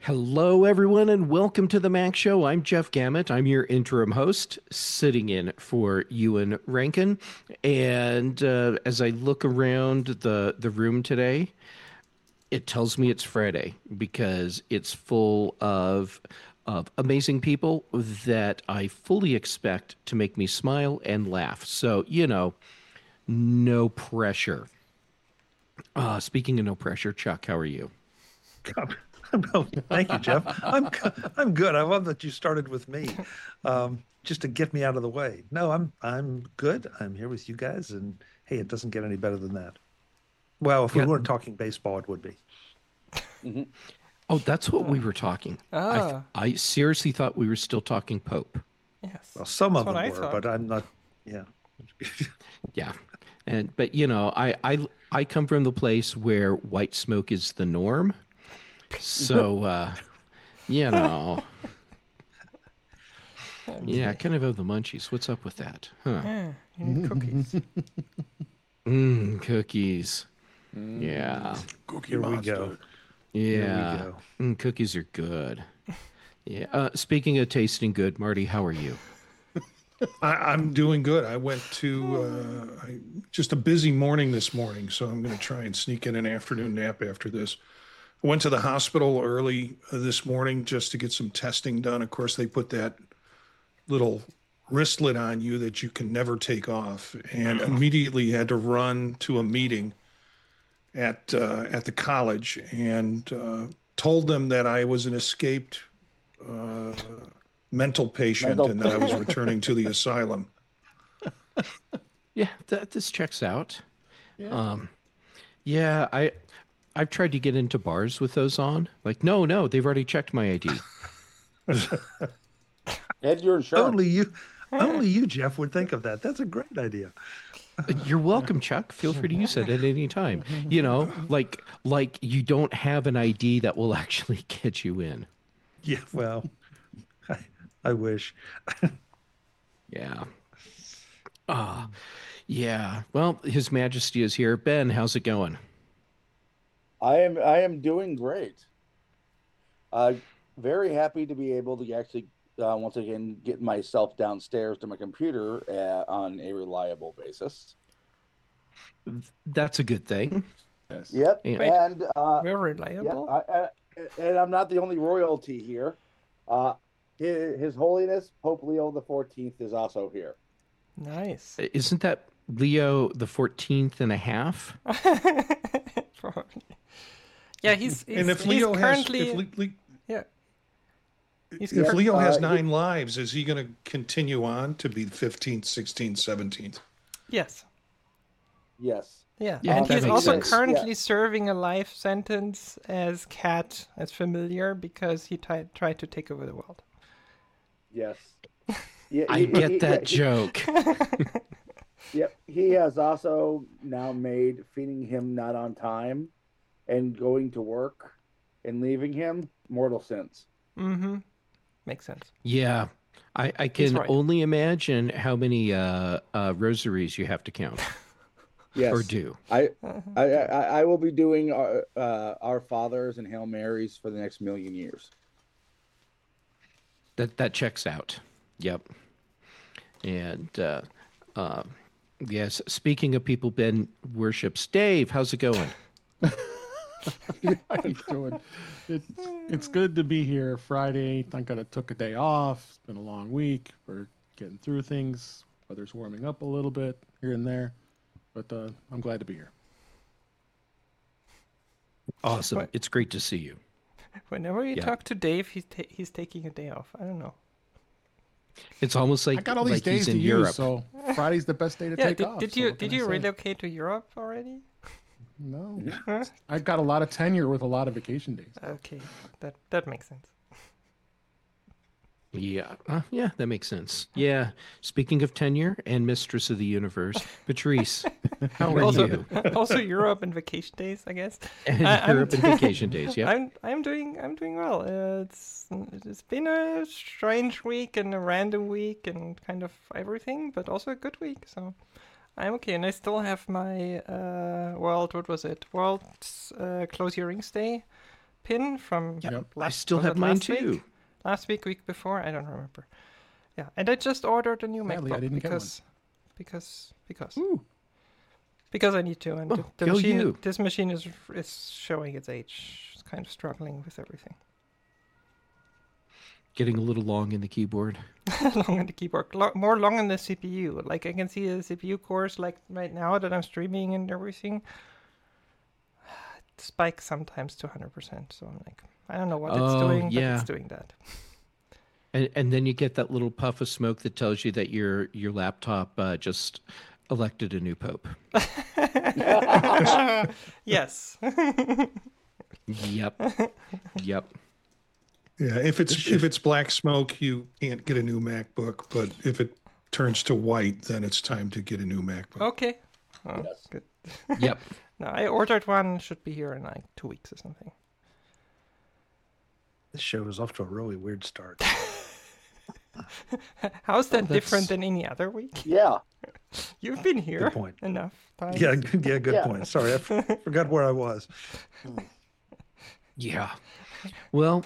Hello, everyone, and welcome to the Mac Show. I'm Jeff Gamet. I'm your interim host, sitting in for Ewan Rankin. And as I look around the room today, it tells me it's Friday because it's full of amazing people that I fully expect to make me smile and laugh. So, no pressure. Speaking of no pressure, Chuck, how are you? No, thank you, Jeff. I'm good. I love that you started with me, just to get me out of the way. No, I'm good. I'm here with you guys, and hey, it doesn't get any better than that. Well, if we Yeah. weren't talking baseball, it would be. Oh, that's what we were talking. Ah, I seriously thought we were still talking Pope. yes. Well, some That's of what them I were, thought. but I'm not. Yeah. Yeah. But I come from the place where white smoke is the norm. So you know, yeah, I kind of have the munchies. What's up with that? Huh. Yeah, you need cookies. Cookies. Yeah. Cookie Here we Monster. go. Yeah. go. Cookies are good. Yeah. Speaking of tasting good, Marty, how are you? I'm doing good. I went to just a busy morning this morning, so I'm going to try and sneak in an afternoon nap after this. I went to the hospital early this morning just to get some testing done. Of course, they put that little wristlet on you that you can never take off, and immediately had to run to a meeting at the college and told them that I was an escaped uh, mental patient and that I was returning to the asylum. Yeah, this checks out. Yeah, I've tried to get into bars with those on. Like, no, they've already checked my ID. And your insurance. Only you, Jeff, would think of that. That's a great idea. You're welcome, Chuck. Feel free to use it at any time. Like you don't have an ID that will actually get you in. Yeah. Well, I wish. Yeah. Yeah. Well, His Majesty is here. Ben, how's it going? I am doing great. Very happy to be able to actually once again get myself downstairs to my computer on a reliable basis. That's a good thing. Yes. Yep, Yeah. Wait, and We're yeah, reliable. and I'm not the only royalty here. His Holiness Pope Leo the 14th is also here. Nice. Isn't that Leo the 14th and a half? Probably. Yeah, he's And if he's Leo currently has, yeah. He's if cur- Leo has he- 9 lives, is he going to continue on to be 15th, 16th, 17th? yes. Yes. Yeah, Yeah, and that he's makes also sense. currently Yeah. serving a life sentence as Cat, as familiar, because he tried to take over the world. Yes. Yeah, I get that joke. Yep. He has also now made feeding him not on time and going to work and leaving him mortal sins. Mm-hmm. Makes sense. Yeah. I He's can right. only imagine how many rosaries you have to count Yes. or do. I will be doing our Fathers and Hail Marys for the next million years. That checks out. Yep. And yes, speaking of people Ben worships, Dave, how's it going? How you doing? It's good to be here Friday. Thank God I took a day off. It's been a long week. We're getting through things. Weather's warming up a little bit here and there, but I'm glad to be here. Awesome. What? It's great to see you. Whenever you Yeah. talk to Dave, he's taking a day off. I don't know. It's almost like I got all these like days he's to in use, Europe. so Friday's the best day to Yeah, take did, off. did so you what can did I you say? relocate to Europe already? No, I've got a lot of tenure with a lot of vacation days. Okay, that makes sense. Yeah. Yeah, that makes sense. Yeah. Speaking of tenure and mistress of the universe, Patrice, how are Also, you? also Europe and vacation days, I guess. And I'm- Europe and vacation days. Yeah. I'm doing well. It's been a strange week and a random week and kind of everything, but also a good week. So I'm okay, and I still have my World Close Your Rings Day pin from I last, still was have it mine last week? too. Last week before, I don't remember. Yeah, and I just ordered a new Sadly, MacBook I didn't get one. because Ooh. because I need to, and Oh, the go machine, you. this machine is showing its age. It's kind of struggling with everything. Getting a little long in the keyboard. Long on the keyboard, more long on the CPU. Like I can see the CPU cores, like right now that I'm streaming and everything, it spikes sometimes to 100%. So I'm like, I don't know what it's Oh, doing, but yeah. it's doing that. And then you get that little puff of smoke that tells you that your laptop just elected a new pope. Yes. Yep. Yep. Yeah, if it's black smoke, you can't get a new MacBook. But if it turns to white, then it's time to get a new MacBook. Okay. Oh, Yes. good. Yep. No, I ordered one. Should be here in like 2 weeks or something. This show is off to a really weird start. How's that That's- different than any other week? Yeah. You've been here Good point. enough times. Yeah, good Yeah. point. Sorry, I forgot where I was. Yeah. Well,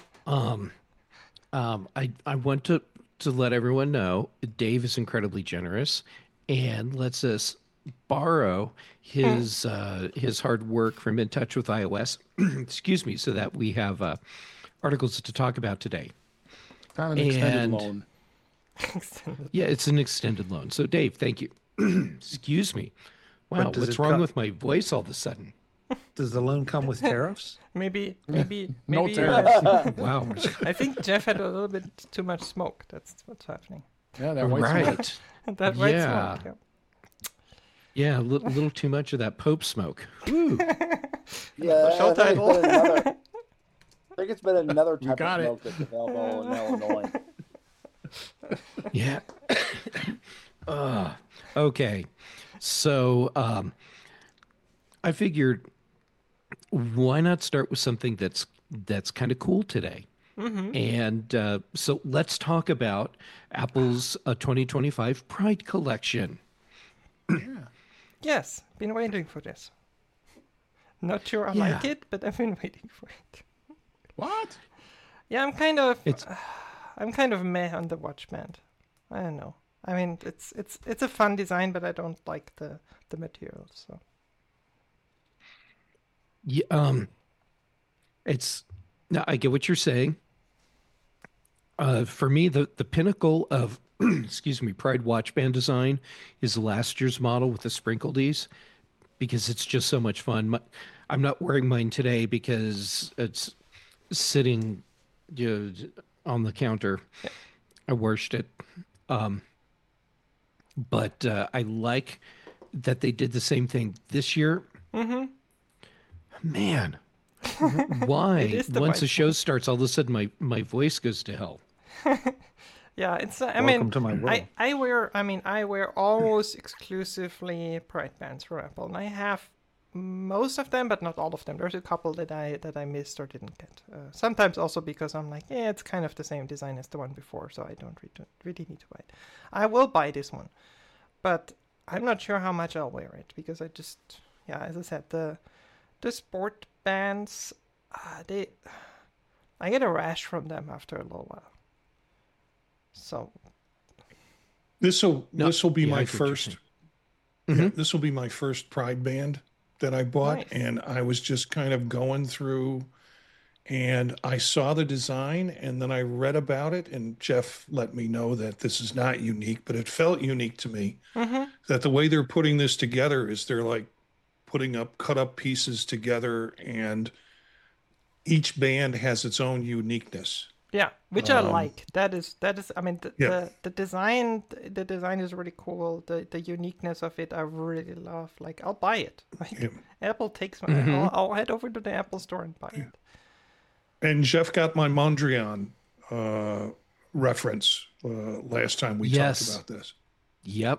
I want to let everyone know Dave is incredibly generous and lets us borrow his hard work from In Touch with iOS. Excuse me, so that we have articles to talk about today. Kind of an extended And- loan. Yeah, it's an extended loan. So, Dave, thank you. Excuse me. Wow, But does what's it wrong co- with my voice all of a sudden? Does the loan come with tariffs? Maybe. No maybe. tariffs. Wow. I think Jeff had a little bit too much smoke. That's what's happening. Yeah, that white smoke. Right. That white Yeah. smoke. Yeah, a little too much of that Pope smoke. Woo. Yeah. show I think it's title. been another- I think it's been another type got of it. smoke that's available in Illinois. Yeah. Okay. So I figured why not start with something that's kind of cool today. And so let's talk about Apple's 2025 Pride Collection. Yes, been waiting for this. Not sure I Yeah. like it, but I've been waiting for it. What? Yeah, I'm kind of It's- meh on the watch band. I don't know. I mean, it's a fun design, but I don't like the materials. So Yeah, it's now I get what you're saying. For me, the pinnacle of excuse me, Pride watch band design is last year's model with the sprinkledies because it's just so much fun. I'm not wearing mine today because it's sitting on the counter. I washed it. But I like that they did the same thing this year. Man, why? It is the Once white the show starts, all of a sudden my voice goes to hell. yeah, it's. I Welcome mean, to my world. I wear almost exclusively Pride bands from Apple, and I have most of them, but not all of them. There's a couple that I missed or didn't get. Sometimes also because I'm like, yeah, it's kind of the same design as the one before, so I don't really need to buy it. I will buy this one, but I'm not sure how much I'll wear it because I just, yeah, as I said, the sport bands, I get a rash from them after a little while. So This will be yeah, I my get what you're first. saying. Yeah, this will be my first Pride band that I bought, Nice. and I was just kind of going through, and I saw the design, and then I read about it, and Jeff let me know that this is not unique, but it felt unique to me. That the way they're putting this together is they're like putting up cut up pieces together, and each band has its own uniqueness. yeah, which I like. That is. I mean, Yeah. the design is really cool. The uniqueness of it, I really love. Like, I'll buy it. Like, Yeah. Apple takes my. I'll head over to the Apple store and buy it. And Jeff got my Mondrian reference last time we Yes. talked about this. Yep.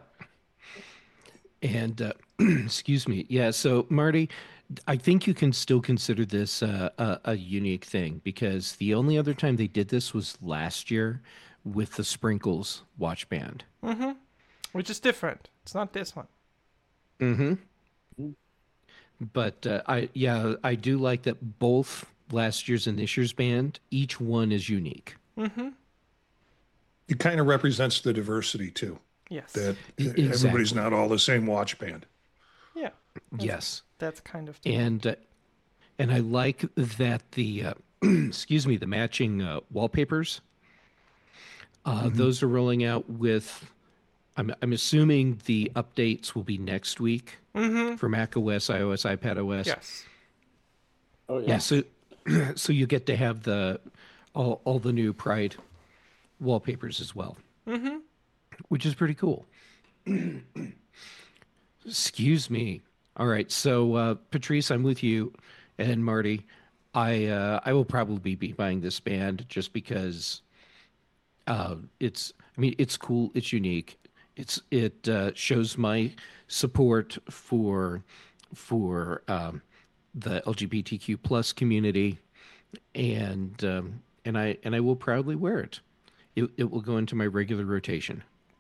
And excuse me. Yeah. So Marty, I think you can still consider this a unique thing because the only other time they did this was last year with the Sprinkles watch band. Which is different. It's not this one. But I do like that both last year's and this year's band, each one is unique. Mm-hmm. It kind of represents the diversity too. Yes. That Exactly. everybody's not all the same watch band. Yeah. Yes. That's kind of the And I like that the excuse me, the matching wallpapers. Those are rolling out with. I'm assuming the updates will be next week for Mac OS, iOS, iPad OS. yes. Oh yeah. Yeah. So you get to have all the new Pride wallpapers as well, which is pretty cool. Excuse me. All right. So Patrice, I'm with you, and Marty. I will probably be buying this band just because it's cool, it's unique, it shows my support for the LGBTQ plus community, and I will proudly wear it. It will go into my regular rotation.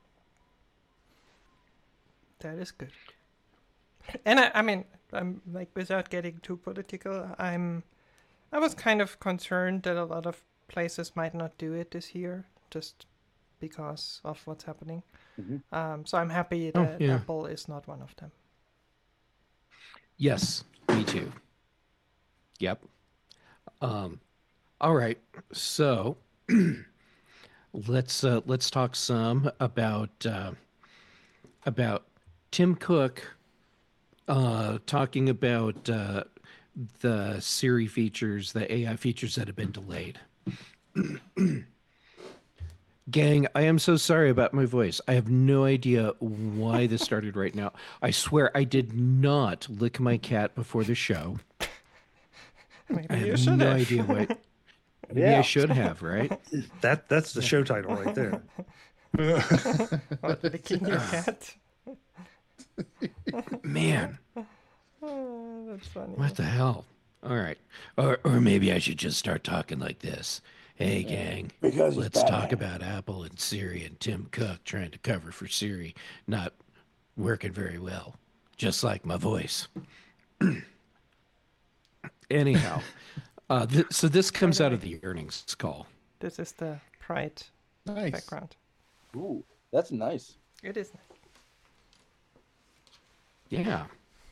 That is good. And I mean, I'm like, without getting too political, I was kind of concerned that a lot of places might not do it this year, just because of what's happening. So I'm happy that yeah. Apple is not one of them. Yes, me too. Yep. All right. So let's talk some about Tim Cook talking about the Siri features, the AI features that have been delayed. Gang, I am so sorry about my voice. I have no idea why this started right now. I swear I did not lick my cat before the show. Maybe I you have should no have. idea why. Maybe I Yeah. should have, right? That's the show title right there. What, licking your cat? Man, Oh, that's funny. what the hell? All right. Or maybe I should just start talking like this. Hey, gang, Because it's let's talk Batman. about Apple and Siri and Tim Cook trying to cover for Siri not working very well, just like my voice. Anyhow, so this comes out of the earnings call. This is the Pride Nice. background. Ooh, that's nice. It is. Yeah.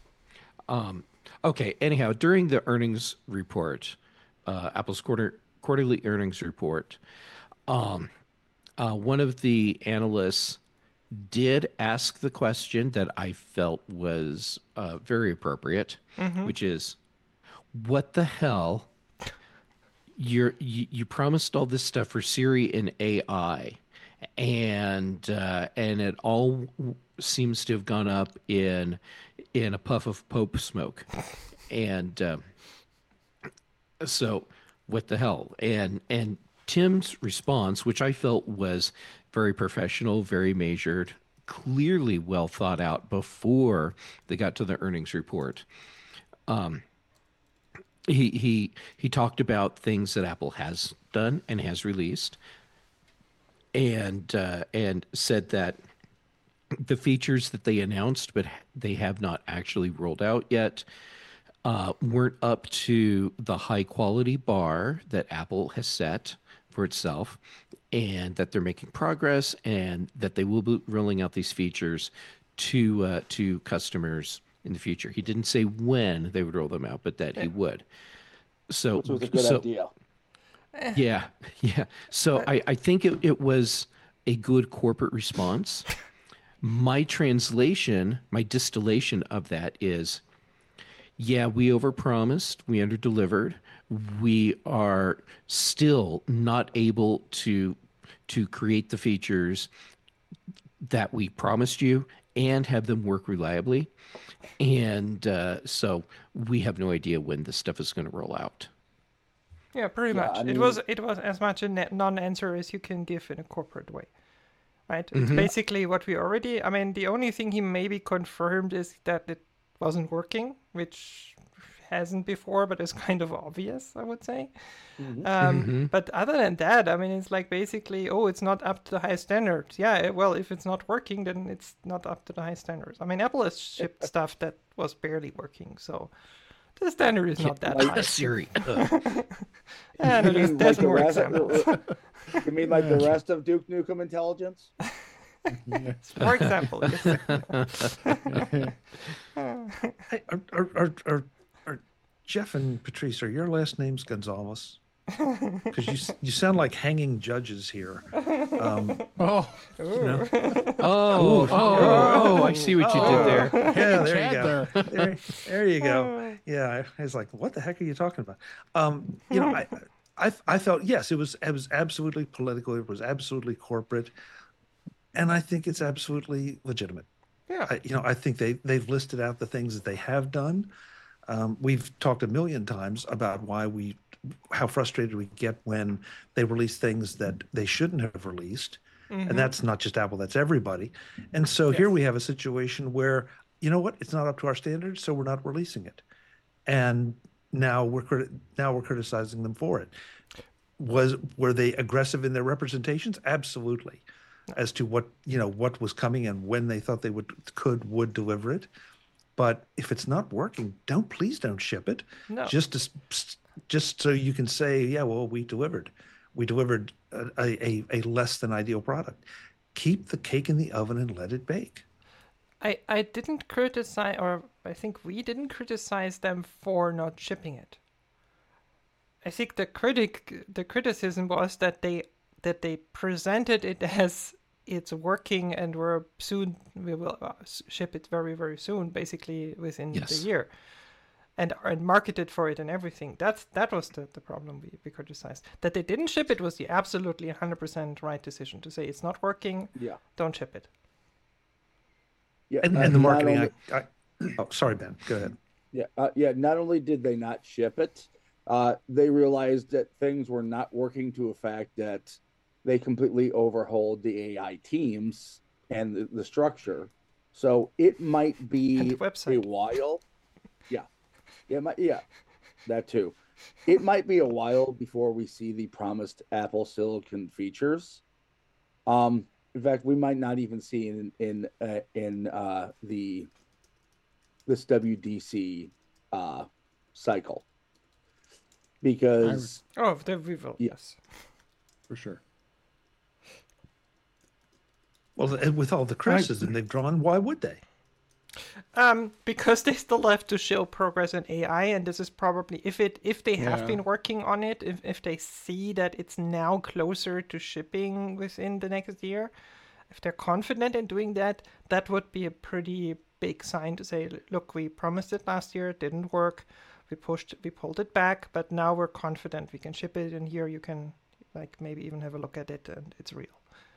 Okay. Anyhow, during the earnings report, Apple's quarterly earnings report, one of the analysts did ask the question that I felt was very appropriate, which is, what the hell? You promised all this stuff for Siri and AI, and it all seems to have gone up in a puff of Pope smoke, and so what the hell? And Tim's response, which I felt was very professional, very measured, clearly well thought out before they got to the earnings report. He talked about things that Apple has done and has released, and said that the features that they announced but they have not actually rolled out yet weren't up to the high quality bar that Apple has set for itself, and that they're making progress, and that they will be rolling out these features to customers in the future. He didn't say when they would roll them out, but that he would. So, Which was a good idea. yeah. So I think it was a good corporate response. My translation, my distillation of that is, yeah, we overpromised, we underdelivered. We are still not able to create the features that we promised you and have them work reliably. And so we have no idea when this stuff is going to roll out. Yeah, pretty Yeah, much. I mean- It was as much a non-answer as you can give in a corporate way, right? It's basically what we already. I mean, the only thing he maybe confirmed is that it wasn't working, which hasn't before, but is kind of obvious, I would say. But other than that, I mean, it's like basically, oh, it's not up to the high standards. Yeah, well, if it's not working, then it's not up to the high standards. I mean, Apple has shipped stuff that was barely working, so The standard is not that like- high. Siri. And at You least mean there's like the more rest- examples. You mean like the rest of Duke Nukem Intelligence? For example, yes. Hey, are Jeff and Patrice, are your last names Gonzalez? Because you sound like hanging judges here. Oh, Oh, I see what you did there. Yeah, there you Chad go. there. There you go. Yeah, I was like, what the heck are you talking about? I felt, yes, it was absolutely political. It was absolutely corporate, and I think it's absolutely legitimate. Yeah. I think they've listed out the things that they have done. We've talked a million times about how frustrated we get when they release things that they shouldn't have released. And that's not just Apple, that's everybody. And so here we have a situation where, you know what, it's not up to our standards, so we're not releasing it. And now we're criticizing them for it. Were they aggressive in their representations? Absolutely. As to what was coming and when they thought they would deliver it. But if it's not working, please don't ship it. No. Just so you can say, yeah, well, we delivered a less than ideal product. Keep the cake in the oven and let it bake. I didn't criticize, or I think we didn't criticize them for not shipping it. I think the criticism was that they presented it as it's working and we will ship it very, very soon, basically within the year, and marketed for it and everything. That was the problem we criticized. That they didn't ship it was the absolutely 100% right decision to say it's not working. Yeah. Don't ship it. Yeah. And the marketing. Sorry, Ben. Go ahead. Yeah. Not only did they not ship it, they realized that things were not working to a fact that they completely overhauled the AI teams and the structure. So it might be a while. Yeah, that too. It might be a while before we see the promised Apple Silicon features. In fact, we might not even see in this WDC cycle, because we will. Yes, for sure. Well, with all the criticism they've drawn, why would they? Because they still have to show progress in AI, and this is probably if they have been working on it, if they see that it's now closer to shipping within the next year, if they're confident in doing that, that would be a pretty big sign to say, look, we promised it last year, it didn't work, we pulled it back, but now we're confident we can ship it, and here you can maybe even have a look at it, and it's real.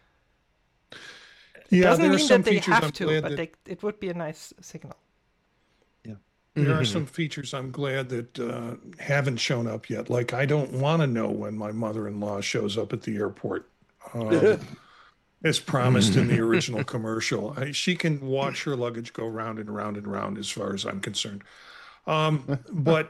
Yeah, doesn't there are mean some that they features have I'm to, glad but that it would be a nice signal. there are some features I'm glad that haven't shown up yet. Like, I don't want to know when my mother-in-law shows up at the airport, as promised in the original commercial. She can watch her luggage go round and round and round, as far as I'm concerned. But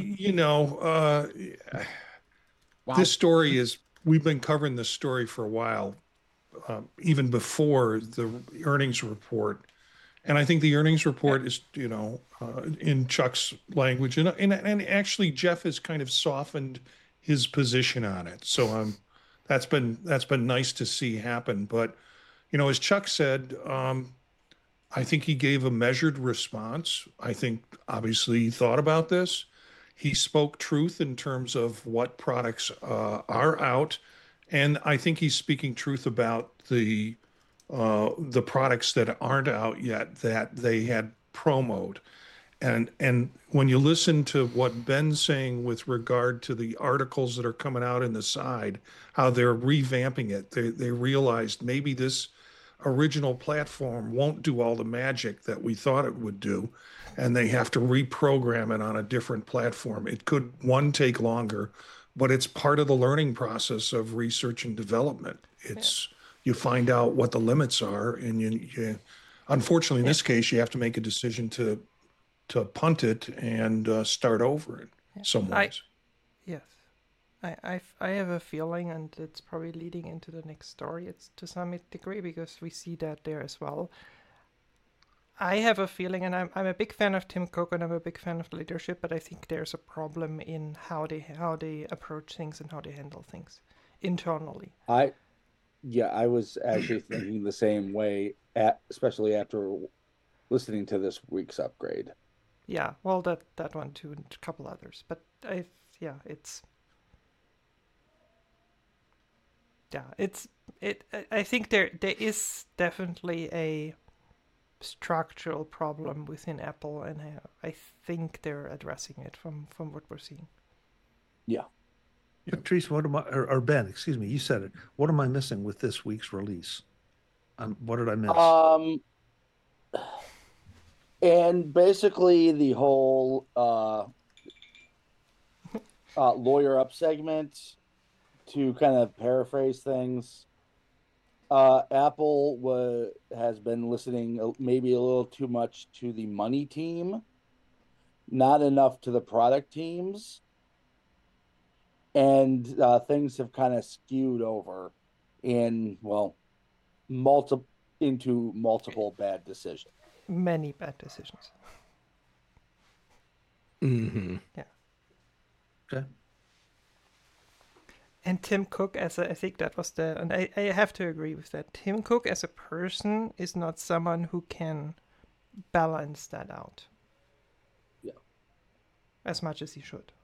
this story is. We've been covering this story for a while. Even before the earnings report. And I think the earnings report is, in Chuck's language. And actually, Jeff has kind of softened his position on it. So that's been nice to see happen. But, as Chuck said, I think he gave a measured response. I think, obviously, he thought about this. He spoke truth in terms of what products are out. And I think he's speaking truth about the products that aren't out yet that they had promoed. And when you listen to what Ben's saying with regard to the articles that are coming out in the side, how they're revamping it, they realized maybe this original platform won't do all the magic that we thought it would do, and they have to reprogram it on a different platform. It could, take longer, but it's part of the learning process of research and development. You find out what the limits are, and you unfortunately, in this case, you have to make a decision to punt it and start over in some ways. Yes. I have a feeling, and it's probably leading into the next story, it's to some degree, because we see that there as well. I have a feeling, and I'm a big fan of Tim Cook, and I'm a big fan of leadership, but I think there's a problem in how they approach things and how they handle things internally. I was actually thinking the same way, especially after listening to this week's upgrade. Yeah, well, that one too, and a couple others, but I think there is definitely a structural problem within Apple, and I think they're addressing it from what we're seeing. Yeah. Patrice, what am I, or Ben, excuse me, you said it. What am I missing with this week's release? What did I miss? And basically the whole lawyer up segment, to kind of paraphrase things. Apple has been listening maybe a little too much to the money team, not enough to the product teams. And things have kind of skewed over into multiple bad decisions. Many bad decisions. Mm-hmm. Yeah. Okay. And Tim Cook I think that was and I have to agree with that. Tim Cook as a person is not someone who can balance that out. Yeah. As much as he should.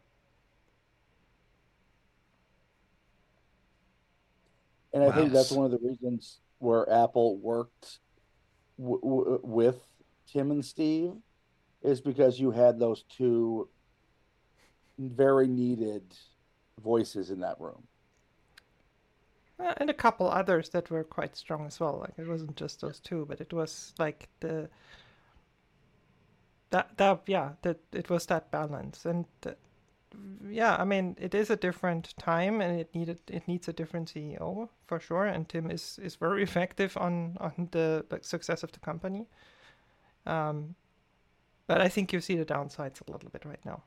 And I think that's one of the reasons where Apple worked with Tim and Steve, is because you had those two very needed voices in that room. And a couple others that were quite strong as well. Like, it wasn't just those two, but it was like it was that balance. And I mean, it is a different time, and it needs a different CEO for sure. And Tim is very effective on the success of the company. But I think you see the downsides a little bit right now.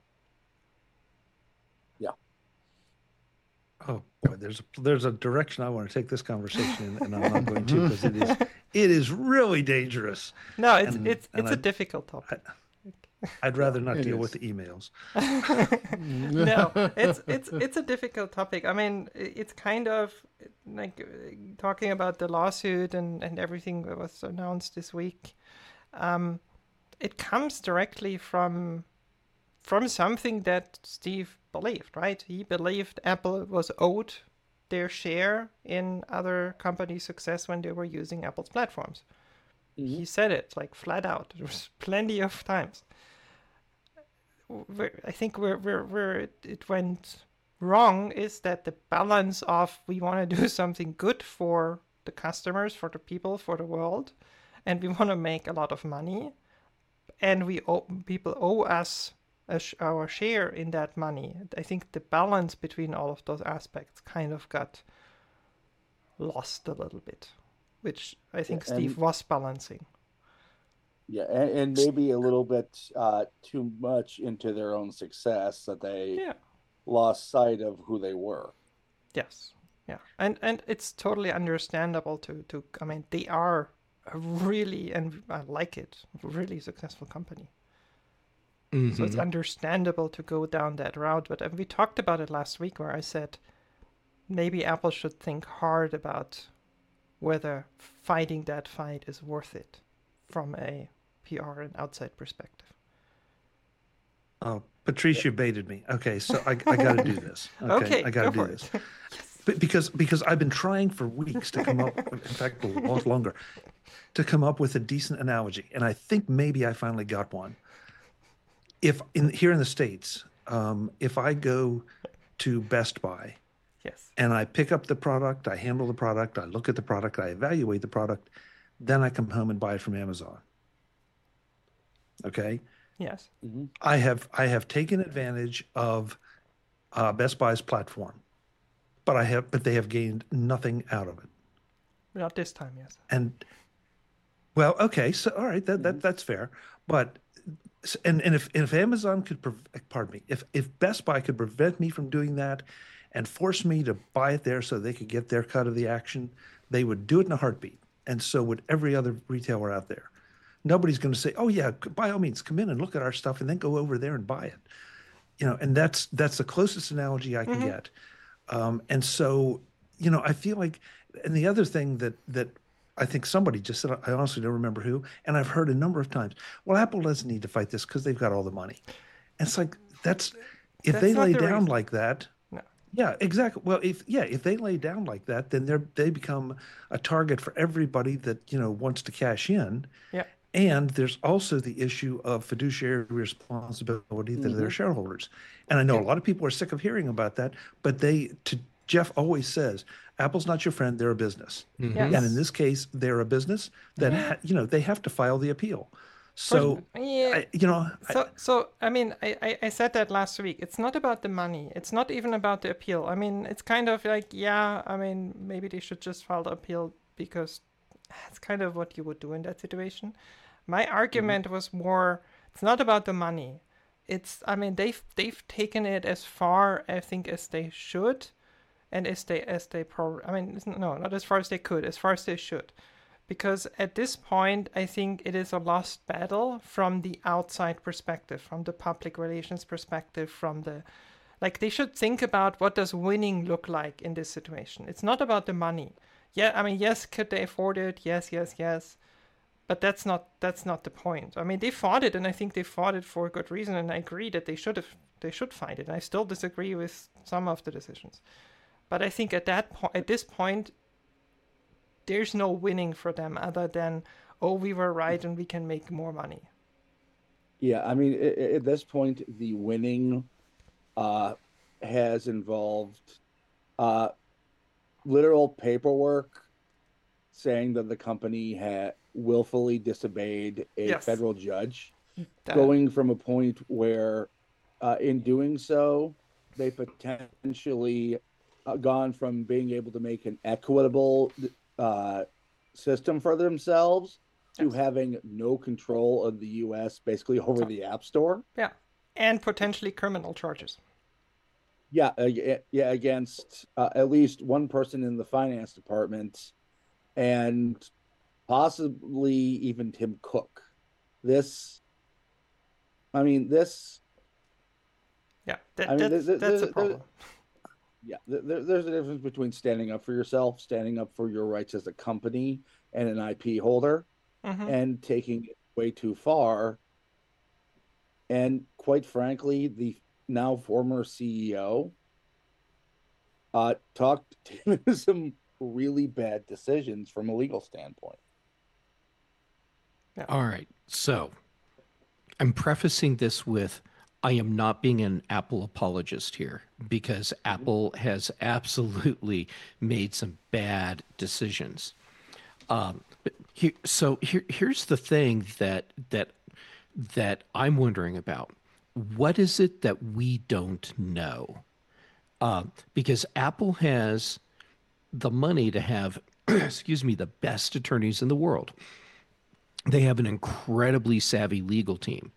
Yeah. Oh boy, there's a direction I want to take this conversation in, and I'm not going to, because it is really dangerous. No, it's a difficult topic. I'd rather not deal with the emails. No, it's a difficult topic. I mean, it's kind of like talking about the lawsuit and everything that was announced this week. It comes directly from something that Steve believed, right? He believed Apple was owed their share in other companies' success when they were using Apple's platforms. Mm-hmm. He said it like flat out. There was plenty of times. I think where it went wrong is that the balance of we want to do something good for the customers, for the people, for the world, and we want to make a lot of money, and people owe us our share in that money. I think the balance between all of those aspects kind of got lost a little bit, which I think Steve was balancing. Yeah, and maybe a little bit too much into their own success, that they lost sight of who they were. Yes, yeah, and it's totally understandable to I mean, they are a really, and I like it, really successful company. Mm-hmm. So it's understandable to go down that route. But we talked about it last week, where I said maybe Apple should think hard about whether fighting that fight is worth it from a PR and outside perspective. Oh, Patrice, you baited me. Okay, so I got to do this. Okay, I got to do this. Yes. Because I've been trying for weeks to come up, in fact, a lot longer, to come up with a decent analogy, and I think maybe I finally got one. Here in the States, if I go to Best Buy, yes, and I pick up the product, I handle the product, I look at the product, I evaluate the product, then I come home and buy it from Amazon. Okay. Yes. Mm-hmm. I have taken advantage of Best Buy's platform, but they have gained nothing out of it. Not this time, yes. And well, okay, so all right, that's fair. But and if Amazon could, if Best Buy could prevent me from doing that and force me to buy it there so they could get their cut of the action, they would do it in a heartbeat. And so would every other retailer out there. Nobody's going to say, "Oh yeah, by all means, come in and look at our stuff, and then go over there and buy it." And that's the closest analogy I can get. And so, I feel like, and the other thing that I think somebody just said, I honestly don't remember who, and I've heard a number of times, well, Apple doesn't need to fight this because they've got all the money. And it's like, if they lay down like that, yeah, exactly. Well, if they lay down like that, then they become a target for everybody that, wants to cash in. Yeah. And there's also the issue of fiduciary responsibility to their shareholders. And I know a lot of people are sick of hearing about that, but Jeff always says, Apple's not your friend, they're a business. Yes. And in this case, they're a business that, they have to file the appeal. So, yeah. I said that last week. It's not about the money. It's not even about the appeal. I mean, it's kind of like, maybe they should just file the appeal because that's kind of what you would do in that situation. My argument was more, it's not about the money. They've taken it as far, I think, as they should, and not as far as they could, as far as they should. Because at this point, I think it is a lost battle from the outside perspective, from the public relations perspective, they should think about what does winning look like in this situation. It's not about the money. Yeah, yes, could they afford it? Yes. But that's not the point. They fought it, and I think they fought it for a good reason, and I agree that they should fight it. And I still disagree with some of the decisions. But I think at this point, there's no winning for them other than, we were right and we can make more money. Yeah, at this point, the winning has involved literal paperwork saying that the company had willfully disobeyed a federal judge, going from a point where, in doing so, they potentially gone from being able to make an equitable system for themselves to having no control of the U.S. basically over the App Store. Yeah, and potentially criminal charges. Yeah, against at least one person in the finance department, and possibly even Tim Cook. That's a problem. Yeah, there's a difference between standing up for yourself, standing up for your rights as a company and an IP holder, and taking it way too far. And quite frankly, the now former CEO talked to some really bad decisions from a legal standpoint. Yeah. All right. So I'm prefacing this with, I am not being an Apple apologist here, because Apple has absolutely made some bad decisions. Here's the thing that I'm wondering about. What is it that we don't know? Because Apple has the money to have, the best attorneys in the world. They have an incredibly savvy legal team.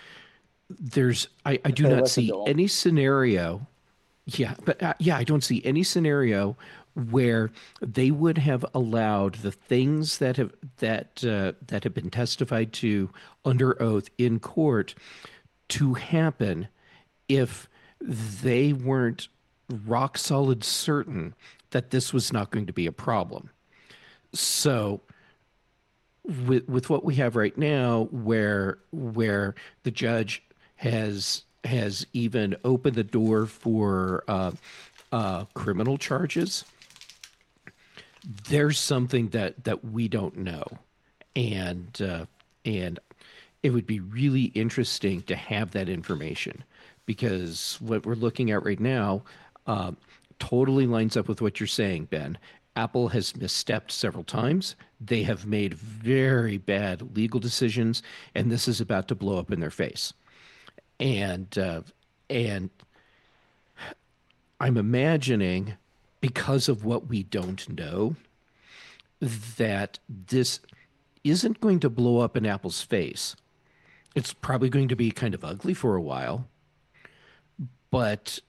I do not see any scenario. Yeah, but I don't see any scenario where they would have allowed the things that have been testified to under oath in court to happen if they weren't rock solid certain that this was not going to be a problem. So with what we have right now, where the judge has even opened the door for criminal charges, there's something that we don't know, and it would be really interesting to have that information, because what we're looking at right now totally lines up with what you're saying, Ben. Apple has misstepped several times. They have made very bad legal decisions, and this is about to blow up in their face. And I'm imagining, because of what we don't know, that this isn't going to blow up in Apple's face. It's probably going to be kind of ugly for a while, but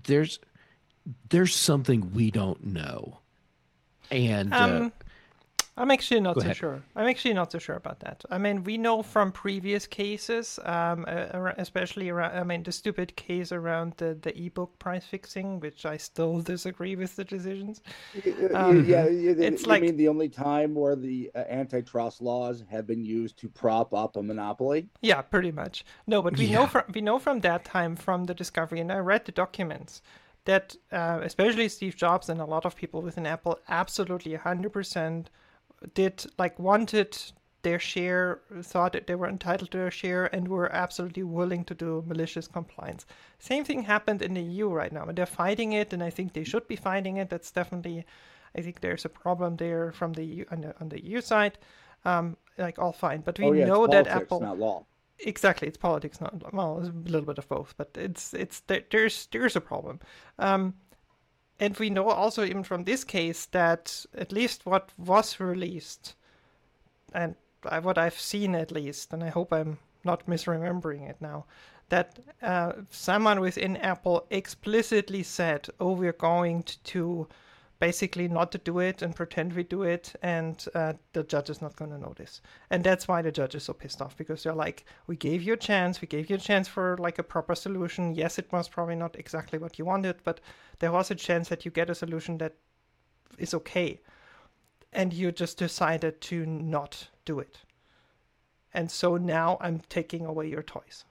there's something we don't know. And I'm actually not Go so ahead. sure. I'm actually not so sure about that. I mean, we know from previous cases, especially around, I mean, the stupid case around the ebook price fixing, which I still disagree with the decisions. It's You like, mean the only time where the antitrust laws have been used to prop up a monopoly? yeah, pretty much. No, but we Yeah. know from that time, from the discovery, and I read the documents, that especially Steve Jobs and a lot of people within Apple absolutely 100% wanted their share, thought that they were entitled to their share, and were absolutely willing to do malicious compliance. Same thing happened in the EU right now, and they're fighting it, and I think they should be fighting it. That's definitely, I think there's a problem there from the EU, on the EU side. Like, all fine, but we know it's that politics, Apple, not law. exactly, it's politics, not, well, it's a little bit of both, but there's a problem. And we know also, even from this case, that at least what was released, and what I've seen at least, and I hope I'm not misremembering it now, that someone within Apple explicitly said, oh, we're going to basically not to do it and pretend we do it, and the judge is not going to notice. And that's why the judge is so pissed off, because they're like, we gave you a chance for like a proper solution. Yes, it was probably not exactly what you wanted, but there was a chance that you get a solution that is okay, and you just decided to not do it. And so now I'm taking away your toys.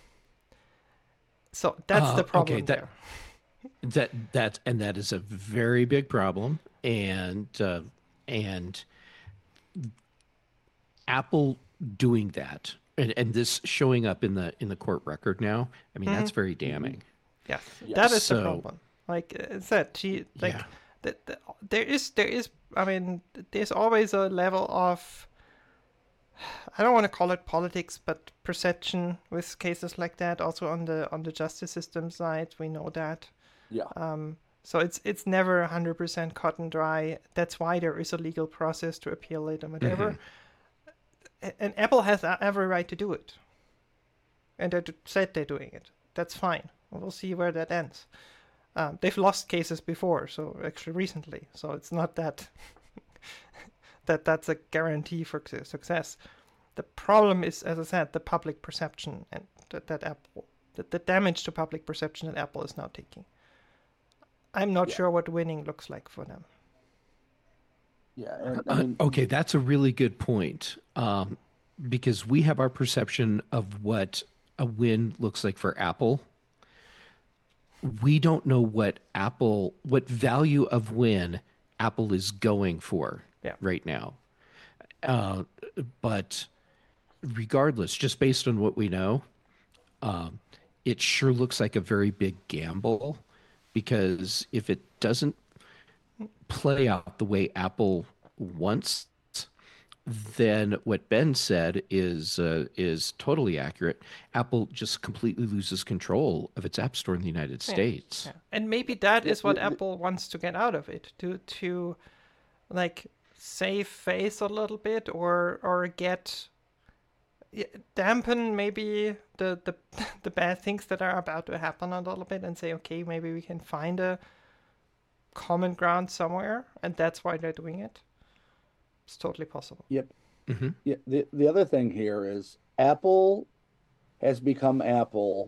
So that's the problem okay, there. That is a very big problem, and Apple doing that, and this showing up in the court record now. I mean, that's very damning. Yes, that is the So- problem. Like I said, Yeah. there is. I mean, there's always a level of, I don't want to call it politics, but perception with cases like that. Also on the justice system side, we know that. Yeah. So it's never 100% cut and dry. That's why there is a legal process to appeal it and whatever. And Apple has every right to do it. And they said they're doing it. That's fine. We'll see where that ends. They've lost cases before, so actually recently. So it's not that that's a guarantee for success. The problem is, as I said, the public perception, and that Apple, the damage to public perception that Apple is now taking. I'm not sure what winning looks like for them. Yeah. And, I mean, Okay, that's a really good point, because we have our perception of what a win looks like for Apple. We don't know what value of win Apple is going for right now. But regardless, just based on what we know, it sure looks like a very big gamble, because if it doesn't play out the way Apple wants, then what Ben said is totally accurate. Apple just completely loses control of its App Store in the United States. Yeah. And maybe that is what Apple wants to get out of it, to like save face a little bit, or dampen maybe the bad things that are about to happen a little bit, and say, okay, maybe we can find a common ground somewhere, and that's why they're doing it. It's totally possible. Yep. Yeah. The other thing here is Apple has become Apple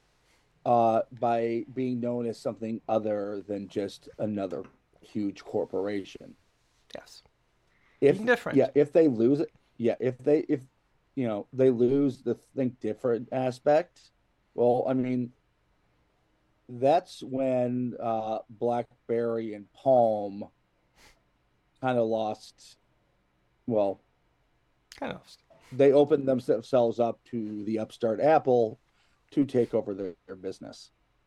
by being known as something other than just another huge corporation. Yes. If Being different. Yeah, if they lose it, if they lose the think different aspect, well, I mean, that's when BlackBerry and Palm kind of lost. Well, Kind of. they opened themselves up to the upstart Apple to take over their business.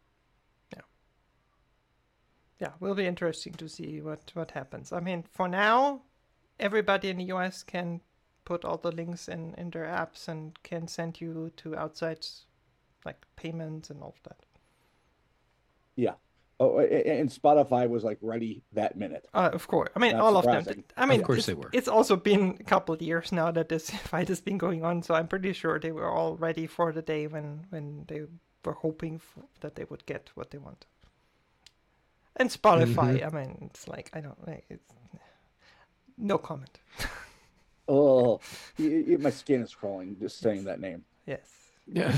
Yeah, will be interesting to see what happens. I mean, for now, everybody in the US can put all the links in their apps and can send you to outside, like, payments and all of that. Yeah. Oh, and Spotify was like ready that minute. Of course. I mean, Not all of surprising. them. I mean, Of course it's, they were. It's also been a couple of years now that this fight has been going on, so I'm pretty sure they were all ready for the day when they were hoping that they would get what they want. And Spotify, I mean, it's like, I don't know, No comment. Oh, my skin is crawling just saying that name. Yes. Yeah.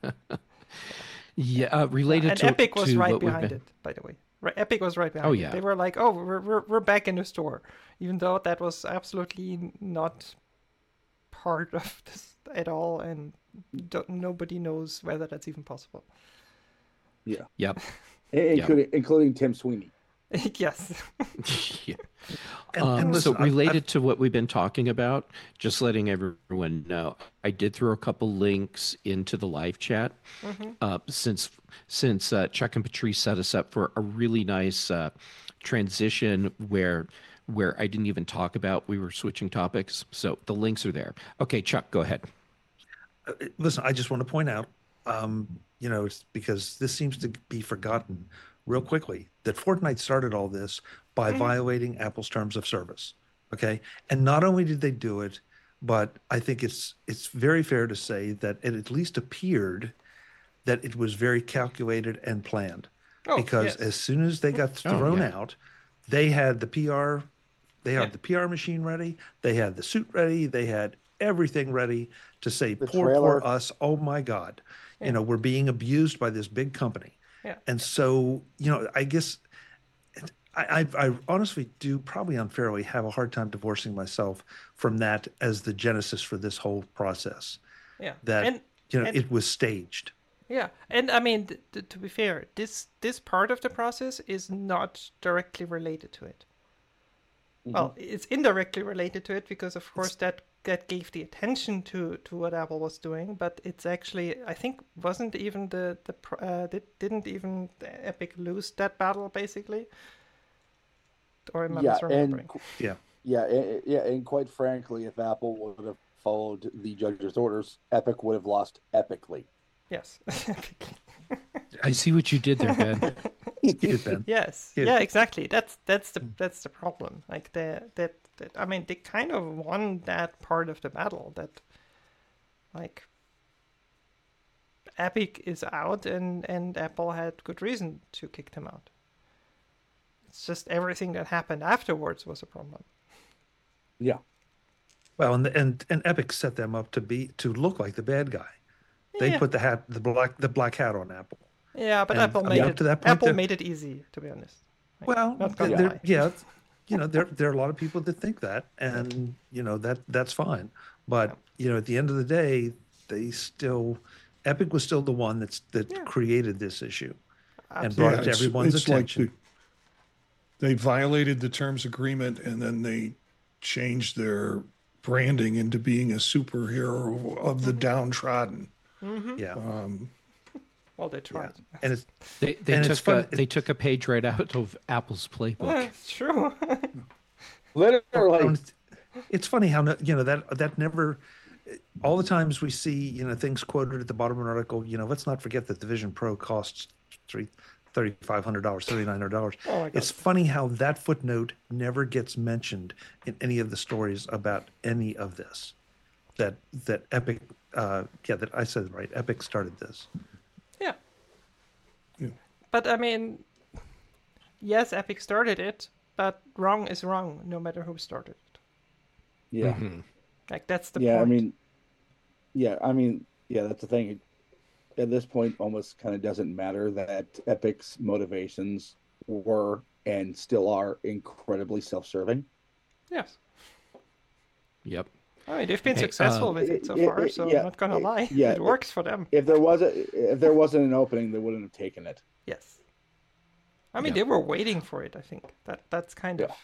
Yeah, related And to Epic was to right what we've behind been. it, by the way. Epic was right behind Oh, it. yeah. They were like, "Oh, we're back in the store," even though that was absolutely not part of this at all, and nobody knows whether that's even possible. Yeah, Yep. including Tim Sweeney. Yes. Yeah. And So listen, related to what we've been talking about, just letting everyone know, I did throw a couple links into the live chat since Chuck and Patrice set us up for a really nice transition where I didn't even talk about. We were switching topics, so the links are there. Okay, Chuck, go ahead. listen, I just want to point out, it's because this seems to be forgotten real quickly that Fortnite started all this by violating Apple's terms of service. Okay. And not only did they do it, but I think it's very fair to say that it at least appeared that it was very calculated and planned. Because as soon as they got thrown out, they had the PR, the PR machine ready, they had the suit ready, they had everything ready to say, poor us, oh my God, we're being abused by this big company. Yeah. And so, I guess I honestly do probably unfairly have a hard time divorcing myself from that as the genesis for this whole process. Yeah. That, it was staged. Yeah, and I mean, to be fair, this part of the process is not directly related to it. Well, it's indirectly related to it because, of course, that gave the attention to what Apple was doing. But it's actually, I think, wasn't even didn't even Epic lose that battle basically? Or am I misremembering? And quite frankly, if Apple would have followed the judge's orders, Epic would have lost epically. Yes. I see what you did there, Ben. Ben. Yes. Yeah, exactly. That's the problem. Like I mean, they kind of won that part of the battle. That, like, Epic is out, and Apple had good reason to kick them out. It's just everything that happened afterwards was a problem. Yeah. Well, and Epic set them up to look like the bad guy. They put the black hat on Apple. Yeah, but And Apple made it easy, to be honest. Like, well, there are a lot of people that think that, and that's fine. But at the end of the day, Epic was still the one that created this issue and brought it to everyone's attention. Like they violated the terms agreement, and then they changed their branding into being a superhero of the downtrodden. Mm-hmm. Yeah. Well, they tried. And they took a page right out of Apple's playbook. It's true. Literally. It's funny how that never. All the times we see things quoted at the bottom of an article, let's not forget that the Vision Pro costs $3,500, $3,900. Oh my God. It's funny how that footnote never gets mentioned in any of the stories about any of this. That Epic, that I said right. Epic started this. Yeah. Yeah. But I mean, yes, Epic started it, but wrong is wrong, no matter who started it. Yeah. Mm-hmm. Like, that's the Yeah, point. That's the thing. At this point, almost kind of doesn't matter that Epic's motivations were and still are incredibly self-serving. Yes. Yep. I mean, they've been successful with it so far, so I'm not gonna lie. Yeah, it works for them. If there wasn't an opening, they wouldn't have taken it. Yes. I mean, they were waiting for it, I think. That's kind of...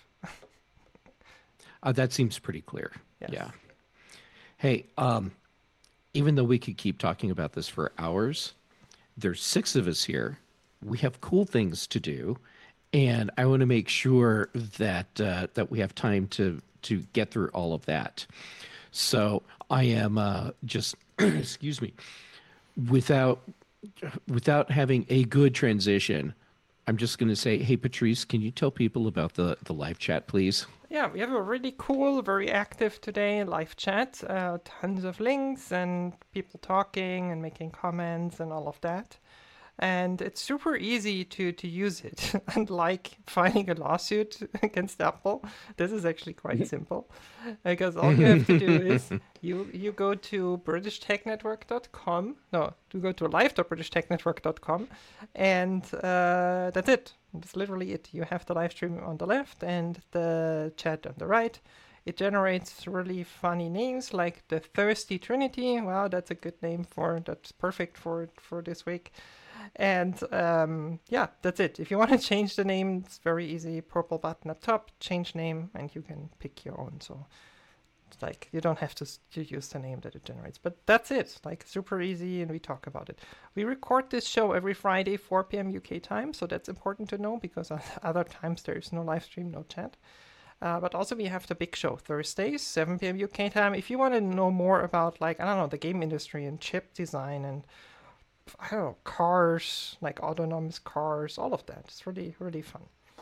That seems pretty clear. Yes. Yeah. Hey, even though we could keep talking about this for hours, there's 6 of us here. We have cool things to do, and I want to make sure that that we have time to get through all of that. So I am just excuse me, without having a good transition, I'm just going to say, hey, Patrice, can you tell people about the live chat, please? Yeah, we have a really cool, very active today live chat. Tons of links and people talking and making comments and all of that. and it's super easy to use it. Unlike filing a lawsuit against Apple, this is actually quite simple, because all you have to do is you go to britishtechnetwork.com. No, you go to live.britishtechnetwork.com, and that's it. That's literally it. You have the live stream on the left and the chat on the right. It generates really funny names like the Thirsty Trinity. Wow, that's a good name that's perfect for this week. And yeah, that's it. If you want to change the name, it's very easy. Purple button at top, change name, and you can pick your own. So it's like you don't have to use the name that it generates. But that's it. Like super easy, and we talk about it. We record this show every Friday, 4 p.m. UK time. So that's important to know because other times there is no live stream, no chat. But also we have the big show Thursdays, 7 p.m. UK time. If you want to know more about, like, I don't know, the game industry and chip design and, I don't know, cars, like autonomous cars, all of that. It's really, really fun.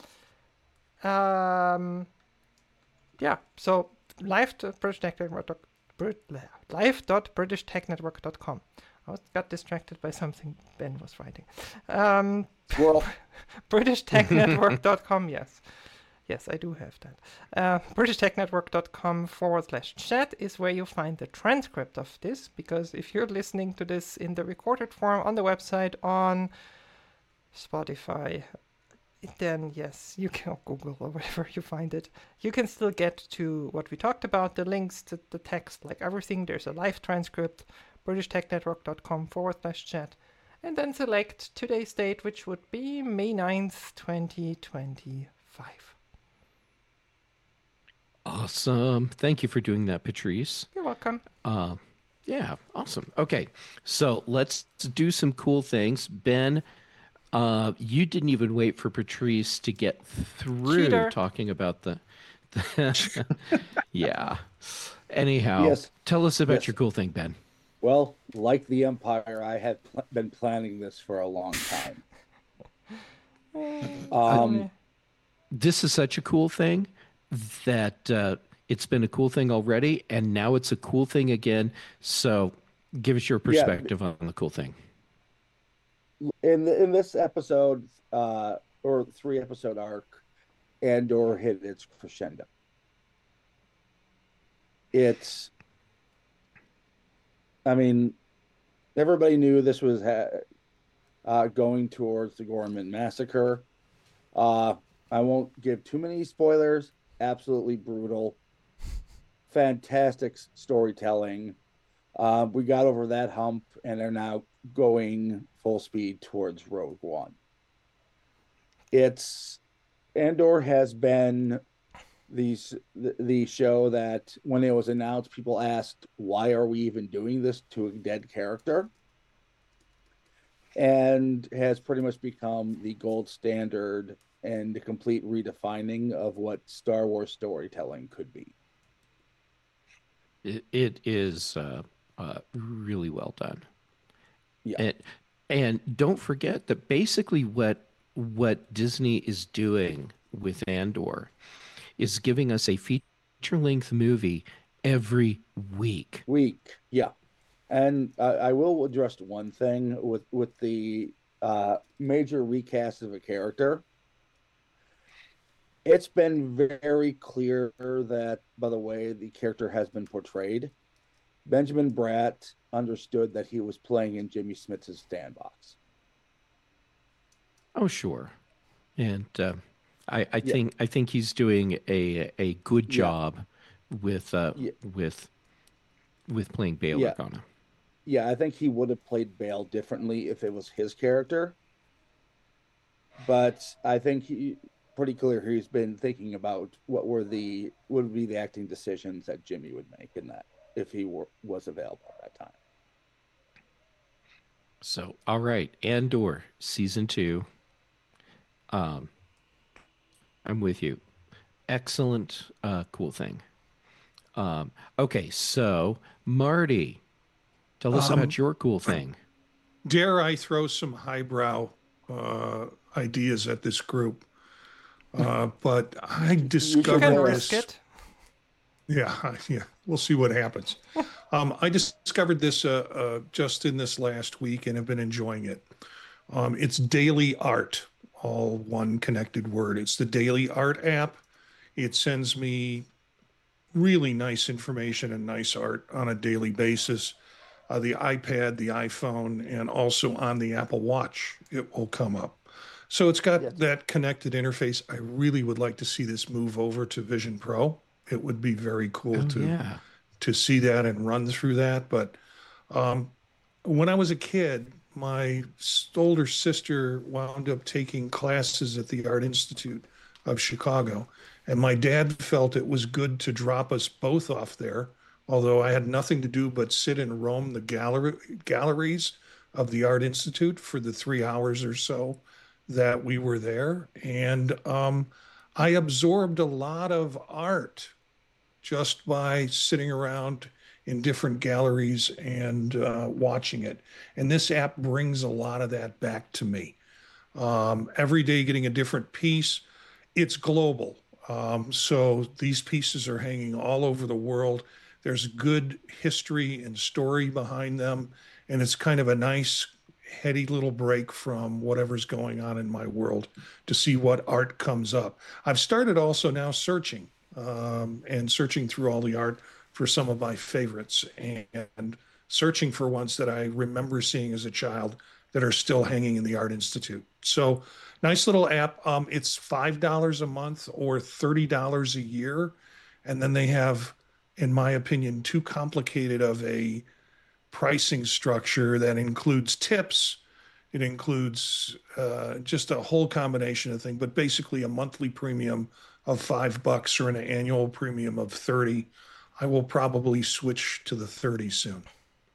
Yeah, so live.britishtechnetwork.com. I got distracted by something Ben was writing. BritishTechNetwork.com, yes. Yes, I do have that. BritishTechNetwork.com/chat is where you find the transcript of this, because if you're listening to this in the recorded form on the website, on Spotify, then yes, you can Google or wherever you find it. You can still get to what we talked about, the links to the text, like everything. There's a live transcript, BritishTechNetwork.com/chat, and then select today's date, which would be May 9th, 2025. Awesome. Thank you for doing that, Patrice. You're welcome. Yeah, awesome. Okay, so let's do some cool things. Ben, you didn't even wait for Patrice to get through Cheater. talking about the yeah. Anyhow, Yes. tell us about Yes. your cool thing, Ben. Well, like the Empire, I have been planning this for a long time. This is such a cool thing that it's been a cool thing already, and now it's a cool thing again. So give us your perspective on the cool thing. In this episode, or 3-episode arc, Andor hit its crescendo. I mean, everybody knew this was going towards the Gorman massacre. I won't give too many spoilers. Absolutely brutal. Fantastic storytelling. We got over that hump and are now going full speed towards Rogue One. Andor has been the show that when it was announced, people asked, why are we even doing this to a dead character? And has pretty much become the gold standard and the complete redefining of what Star Wars storytelling could be. It is really well done. Yeah. And don't forget that basically what Disney is doing with Andor is giving us a feature-length movie every week. Yeah. And I will address one thing with the major recast of a character. It's been very clear that, by the way the character has been portrayed, Benjamin Bratt understood that he was playing in Jimmy Smits' sandbox. Oh, sure. And I think he's doing a good job with playing Bail Organa. Yeah, I think he would have played Bail differently if it was his character. But I think pretty clear he's been thinking about what would be the acting decisions that Jimmy would make in that if he was available at that time. So, all right, Andor season 2. I'm with you. Excellent, cool thing. Okay, so Marty, tell us about your cool thing. Dare I throw some highbrow ideas at this group? But I discovered You can this. risk it. Yeah, we'll see what happens. I discovered this just in this last week and have been enjoying it. It's Daily Art, all one connected word. It's the Daily Art app. It sends me really nice information and nice art on a daily basis. The iPad, the iPhone, and also on the Apple Watch, it will come up. So it's got that connected interface. I really would like to see this move over to Vision Pro. It would be very cool to see that and run through that. But when I was a kid, my older sister wound up taking classes at the Art Institute of Chicago. And my dad felt it was good to drop us both off there, although I had nothing to do but sit and roam the galleries of the Art Institute for the 3 hours or so that we were there. And I absorbed a lot of art just by sitting around in different galleries and watching it. And this app brings a lot of that back to me. Every day getting a different piece. It's global. So these pieces are hanging all over the world. There's good history and story behind them. And it's kind of a nice, heady little break from whatever's going on in my world to see what art comes up. I've started also now searching and searching through all the art for some of my favorites and searching for ones that I remember seeing as a child that are still hanging in the Art Institute. So nice little app. It's $5 a month or $30 a year. And then they have, in my opinion, too complicated of a pricing structure that includes tips. It includes just a whole combination of things, but basically a monthly premium of $5 or an annual premium of 30. I will probably switch to the 30 soon.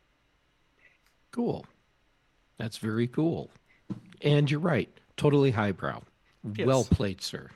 Cool. That's very cool. And you're right. Totally highbrow. Yes. Well played, sir.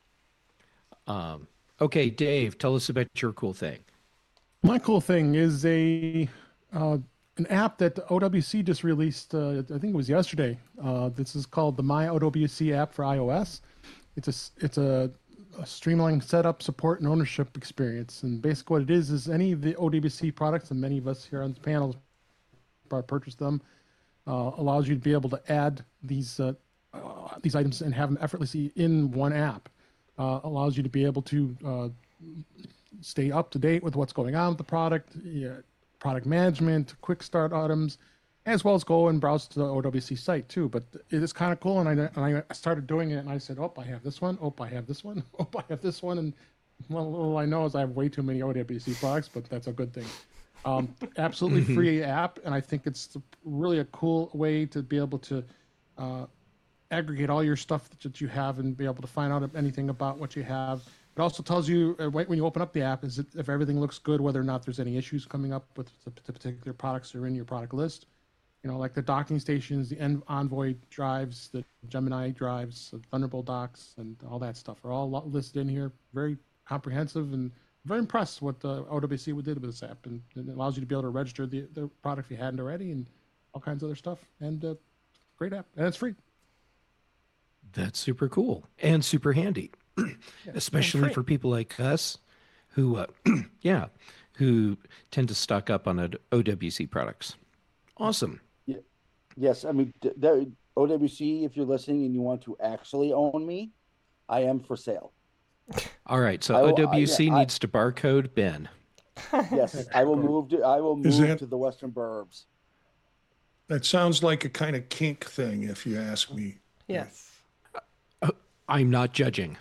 Okay, Dave, tell us about your cool thing. My cool thing is an app that OWC just released. I think it was yesterday. This is called the My OWC app for iOS. It's a streamlined setup, support, and ownership experience. And basically, what it is any of the OWC products, and many of us here on the panel purchase them. Allows you to be able to add these items and have them effortlessly in one app. Allows you to be able to stay up to date with what's going on with the product, product management, quick start items, as well as go and browse to the OWC site too. But it is kind of cool, and I started doing it, and I said, I have this one, I have this one, I have this one, and well, little I know is I have way too many OWC products, but that's a good thing. Absolutely free app, and I think it's really a cool way to be able to aggregate all your stuff that you have and be able to find out anything about what you have. It also tells you when you open up the app is if everything looks good, whether or not there's any issues coming up with the particular products that are in your product list. Like the docking stations, the Envoy drives, the Gemini drives, the Thunderbolt docks, and all that stuff are all listed in here. Very comprehensive, and very impressed what OWC did with this app, and it allows you to be able to register the product if you hadn't already, and all kinds of other stuff. And great app, and it's free. That's super cool and super handy, especially for people like us who, who tend to stock up on OWC products. Awesome. Yeah. Yes, I mean, OWC, if you're listening and you want to actually own me, I am for sale. All right, so OWC needs to barcode Ben. Yes, I will move to the Western Burbs. That sounds like a kind of kink thing, if you ask me. Yes. I'm not judging.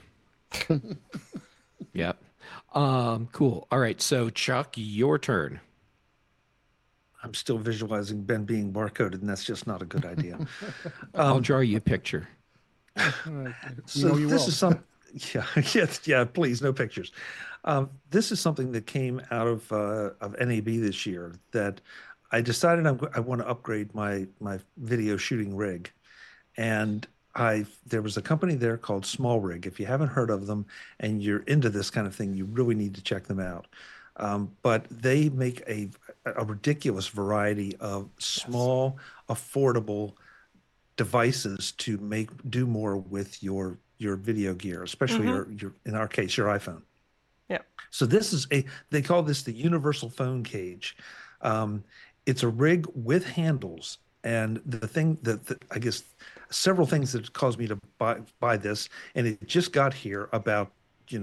Yep. Cool. All right, so Chuck, your turn. I'm still visualizing Ben being barcoded, and that's just not a good idea. I'll draw you a picture. So this is some. Yeah, please, no pictures. This is something that came out of NAB this year that I decided I want to upgrade my video shooting rig, and there was a company there called Small Rig. If you haven't heard of them and you're into this kind of thing, you really need to check them out. But they make a ridiculous variety of small, affordable devices to do more with your video gear, especially your in our case, your iPhone. Yeah. So they call this the universal phone cage. It's a rig with handles, and the thing that I guess several things that caused me to buy this, and it just got here about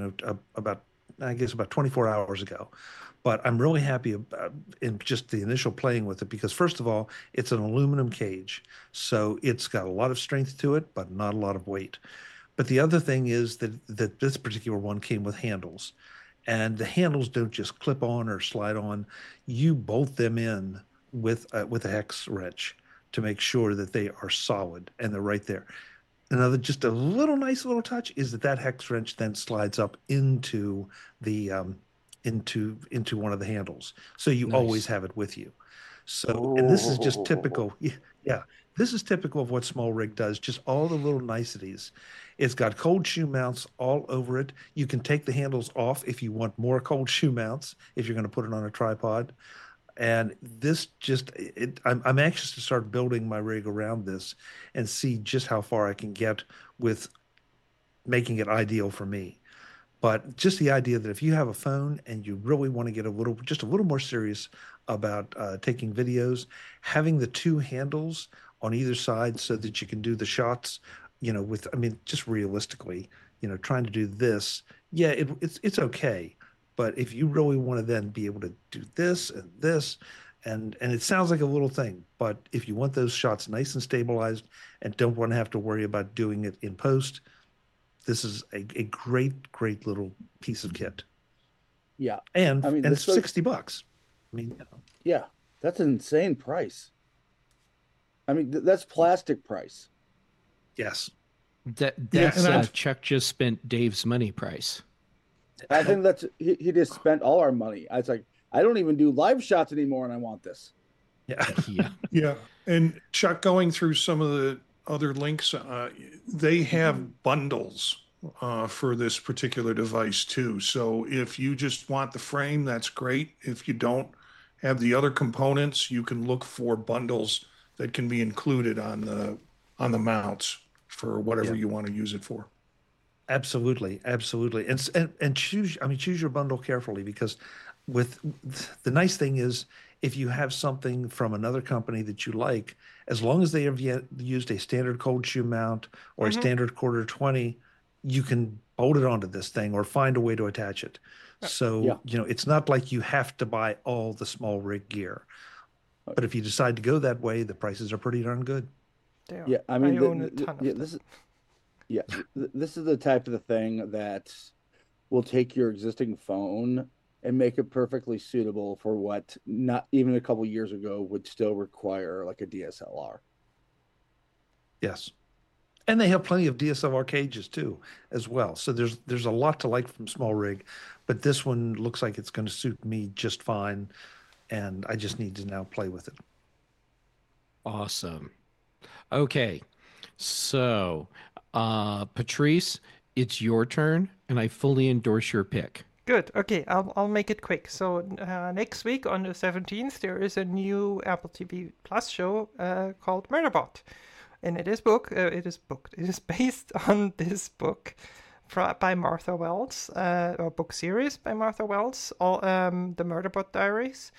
I guess about 24 hours ago. But I'm really happy about in just the initial playing with it because first of all, it's an aluminum cage, so it's got a lot of strength to it, but not a lot of weight. But the other thing is that this particular one came with handles, and the handles don't just clip on or slide on. You bolt them in with a hex wrench to make sure that they are solid and they're right there. Another just a little nice little touch is that hex wrench then slides up into the into one of the handles, so you always have it with you. So, and this is just typical. Yeah, this is typical of what Small Rig does. Just all the little niceties. It's got cold shoe mounts all over it. You can take the handles off if you want more cold shoe mounts, if you're going to put it on a tripod. And this just, I'm anxious to start building my rig around this and see just how far I can get with making it ideal for me. But just the idea that if you have a phone and you really want to get just a little more serious about taking videos, having the two handles on either side so that you can do the shots, just realistically, trying to do this, yeah, it's okay. But if you really want to then be able to do this and this, and it sounds like a little thing, but if you want those shots nice and stabilized and don't want to have to worry about doing it in post, this is a great little piece of kit. Yeah. And it's $60. Yeah, that's an insane price. That's plastic price. Yes. That's Chuck just spent Dave's money price. I think he just spent all our money. I was like, I don't even do live shots anymore, and I want this. Yeah. And Chuck, going through some of the other links, they have bundles for this particular device too. So if you just want the frame, that's great. If you don't have the other components, you can look for bundles that can be included on the mounts for whatever you want to use it for. Absolutely. And choose your bundle carefully, because with the nice thing is if you have something from another company that you like, as long as they have used a standard cold shoe mount or a standard quarter 20, you can bolt it onto this thing or find a way to attach it. So, it's not like you have to buy all the Small Rig gear. But if you decide to go that way, the prices are pretty darn good. Yeah, I own a ton of this. This is the type of the thing that will take your existing phone and make it perfectly suitable for what not even a couple years ago would still require like a DSLR. Yes. And they have plenty of DSLR cages too, as well. So there's a lot to like from Small Rig, but this one looks like it's going to suit me just fine, and I just need to now play with it. Awesome. Okay. So, Patrice, it's your turn, and I fully endorse your pick. Good. Okay, I'll make it quick. So next week on the 17th, there is a new Apple TV Plus show called Murderbot, and it is based on this book by Martha Wells, or book series by Martha Wells, the Murderbot Diaries.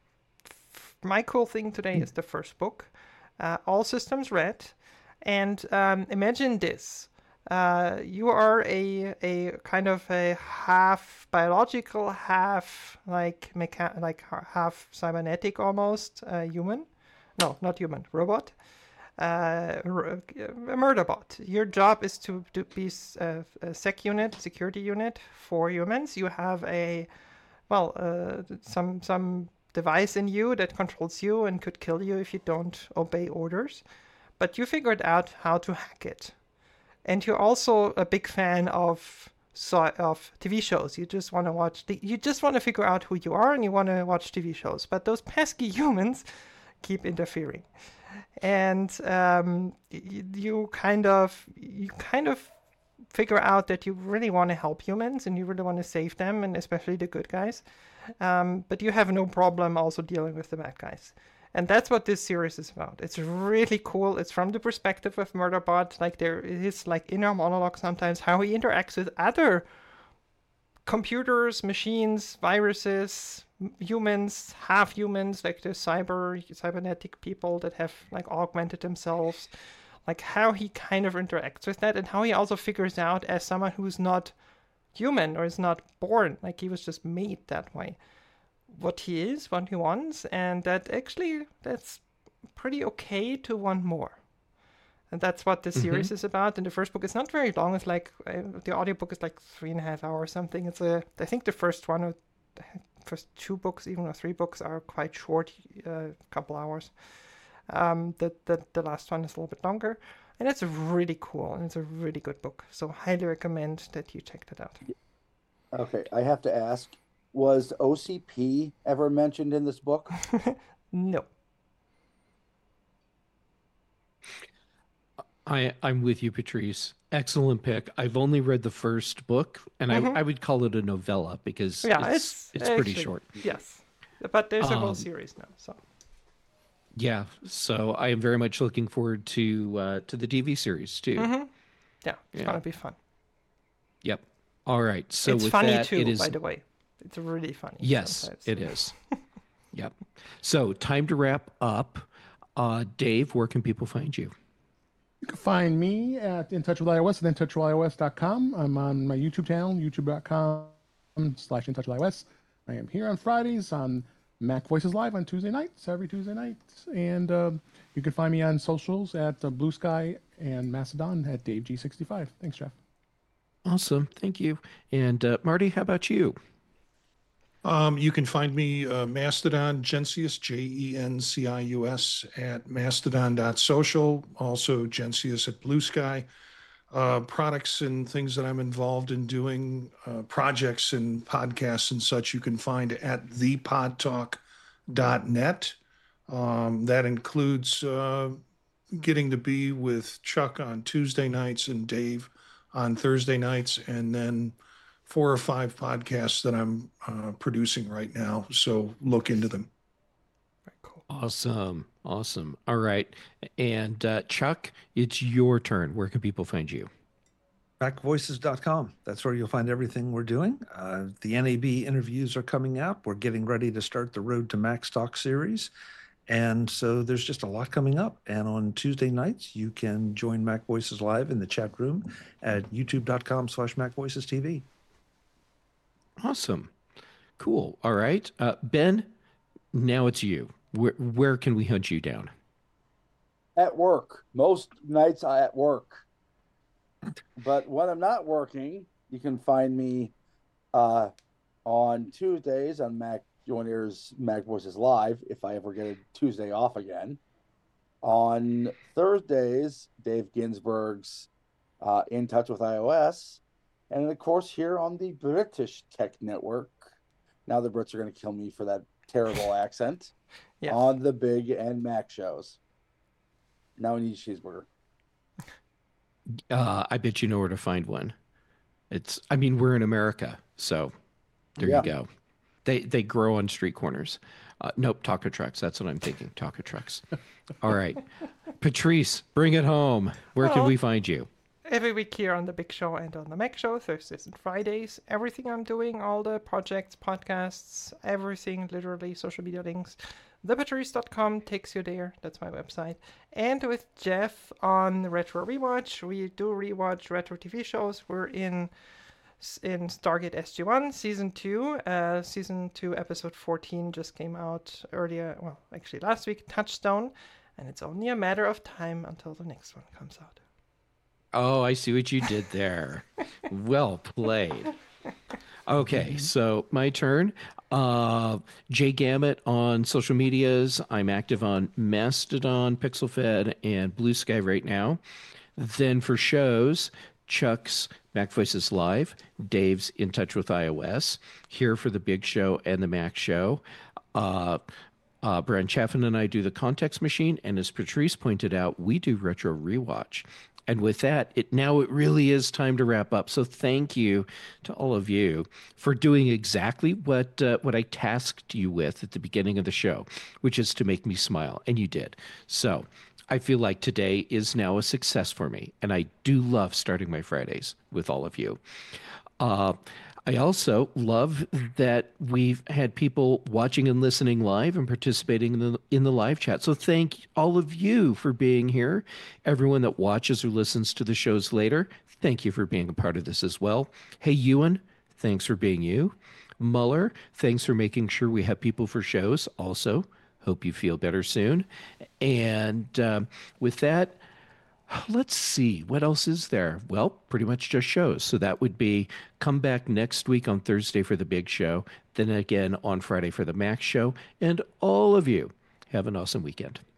My cool thing today is the first book, All Systems Red. And imagine this. You are a kind of a half biological, half half cybernetic almost human. No, not human, robot. A murderbot. Your job is to be a security unit for humans. You have some device in you that controls you and could kill you if you don't obey orders. But you figured out how to hack it. And you're also a big fan of TV shows. You just want to figure out who you are, and you want to watch TV shows. But those pesky humans keep interfering. And you kind of figure out that you really want to help humans, and you really want to save them, and especially the good guys. But you have no problem also dealing with the bad guys. And that's what this series is about. It's really cool. It's from the perspective of Murderbot. Like there is like inner monologue sometimes, how he interacts with other computers, machines, viruses, humans, half humans, like the cybernetic people that have like augmented themselves. like how he kind of interacts with that, and how he also figures out, as someone who's not human or is not born, like he was just made that way, what he is, what he wants, and that's pretty okay to want more. And that's what the series is about. And the first book is not very long. It's like the audiobook is like 3.5 hours or something. I think the first one or the first 2 books, even or 3 books, are quite short, couple hours. The last one is a little bit longer, and it's really cool, and it's a really good book. So highly recommend that you check that out. Okay, I have to ask, was OCP ever mentioned in this book? No. I'm with you, Patrice. Excellent pick. I've only read the first book, and I would call it a novella because it's pretty actually, short. Yes, but there's a whole series now. So yeah, so I am very much looking forward to the TV series too. Yeah, it's gonna be fun. Yep. All right. So it's with funny that, too, it is. by the way. It's really funny. Yes, sometimes. it is. Yep. So time to wrap up. Dave, where can people find you? You can find me at In Touch with iOS at intouchwithios.com. I'm on my YouTube channel, youtube.com/intouchwithios. I am here on Fridays on Mac Voices Live on Tuesday nights, every Tuesday night. And you can find me on socials at Blue Sky and Mastodon at DaveG65. Thanks, Jeff. Awesome. Thank you. And Marty, how about you? You can find me Mastodon, Gencius, Gencius at mastodon.social. Also Gencius at Blue Sky. Products and things that I'm involved in doing, projects and podcasts and such, you can find at thepodtalk.net. That includes getting to be with Chuck on Tuesday nights and Dave on Thursday nights, and then 4 or 5 podcasts that I'm producing right now. So look into them. Very cool. Awesome. All right. And Chuck, it's your turn. Where can people find you? MacVoices.com. That's where you'll find everything we're doing. The NAB interviews are coming up. We're getting ready to start the Road to Mac Stock series. And so there's just a lot coming up. And on Tuesday nights, you can join Mac Voices Live in the chat room at youtube.com/MacVoicesTV. Awesome. Cool. All right. Ben, now it's you. Where can we hunt you down? At work. Most nights I at work. But when I'm not working, you can find me on Tuesdays on Mac Joiner's Mac Voices Live, if I ever get a Tuesday off again. On Thursdays, Dave Ginsburg's In Touch with iOS. And of course, here on the British Tech Network. Now the Brits are going to kill me for that terrible accent. Yeah. On the Big and Mac shows. Now I need a cheeseburger. I bet you know where to find one. We're in America, so there you go. They grow on street corners. Nope, taco trucks. That's what I'm thinking. Taco trucks. All right. Patrice, bring it home. Where can we find you? Every week here on the Big Show and on the Mac Show, Thursdays and Fridays. Everything I'm doing, all the projects, podcasts, everything, literally, social media links. ThePatrice.com takes you there. That's my website. And with Jeff on Retro Rewatch, we do rewatch retro TV shows. We're in Stargate SG-1 season 2. Season 2 episode 14 just came out last week, Touchstone, and it's only a matter of time until the next one comes out. Oh, I see what you did there. Well played. Okay, so my turn. Jay Gamut on social medias. I'm active on Mastodon, PixelFed, and Blue Sky right now. Then for shows, Chuck's Mac Voices Live, Dave's In Touch with iOS, here for the Big Show and the Mac Show. Brian Chaffin and I do the Context Machine, and as Patrice pointed out, we do Retro Rewatch. And with that, it really is time to wrap up. So thank you to all of you for doing exactly what I tasked you with at the beginning of the show, which is to make me smile, and you did. So I feel like today is now a success for me, and I do love starting my Fridays with all of you. I also love that we've had people watching and listening live and participating in the live chat. So thank all of you for being here. Everyone that watches or listens to the shows later, thank you for being a part of this as well. Hey, Ewan, thanks for being you. Muller, thanks for making sure we have people for shows. Also, hope you feel better soon. And with that, let's see, what else is there? Well, pretty much just shows. So that would be come back next week on Thursday for the big show, then again on Friday for the Max show. And all of you have an awesome weekend.